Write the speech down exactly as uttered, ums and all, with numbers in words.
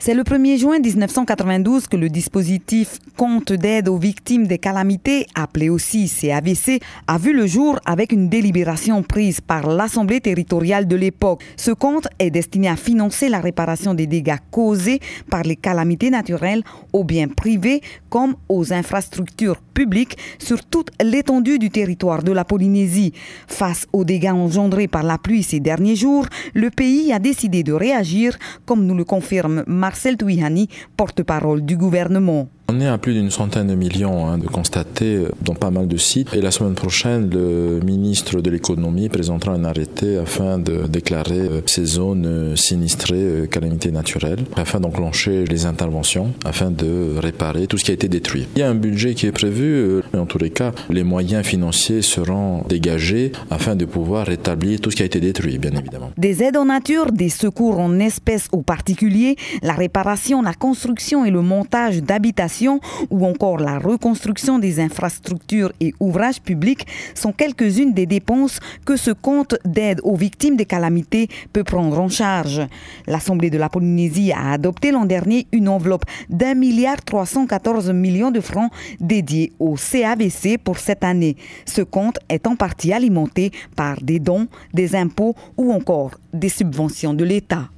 C'est le premier juin dix-neuf cent quatre-vingt-douze que le dispositif Compte d'aide aux victimes des calamités, appelé aussi C A V C, a vu le jour avec une délibération prise par l'Assemblée territoriale de l'époque. Ce compte est destiné à financer la réparation des dégâts causés par les calamités naturelles aux biens privés comme aux infrastructures publiques sur toute l'étendue du territoire de la Polynésie. Face aux dégâts engendrés par la pluie ces derniers jours, le pays a décidé de réagir, comme nous le confirme Marcel Touihani, porte-parole du gouvernement. On est à plus d'une centaine de millions hein, de constatés dans pas mal de sites. Et la semaine prochaine, le ministre de l'économie présentera un arrêté afin de déclarer ces zones sinistrées, calamités naturelles, afin d'enclencher les interventions, afin de réparer tout ce qui a été détruit. Il y a un budget qui est prévu, mais en tous les cas, les moyens financiers seront dégagés afin de pouvoir rétablir tout ce qui a été détruit, bien évidemment. Des aides en nature, des secours en espèces aux particuliers, la réparation, la construction et le montage d'habitations ou encore la reconstruction des infrastructures et ouvrages publics sont quelques-unes des dépenses que ce compte d'aide aux victimes des calamités peut prendre en charge. L'Assemblée de la Polynésie a adopté l'an dernier une enveloppe d'un milliard trois cent quatorze millions de francs dédiée au C A V C pour cette année. Ce compte est en partie alimenté par des dons, des impôts ou encore des subventions de l'État.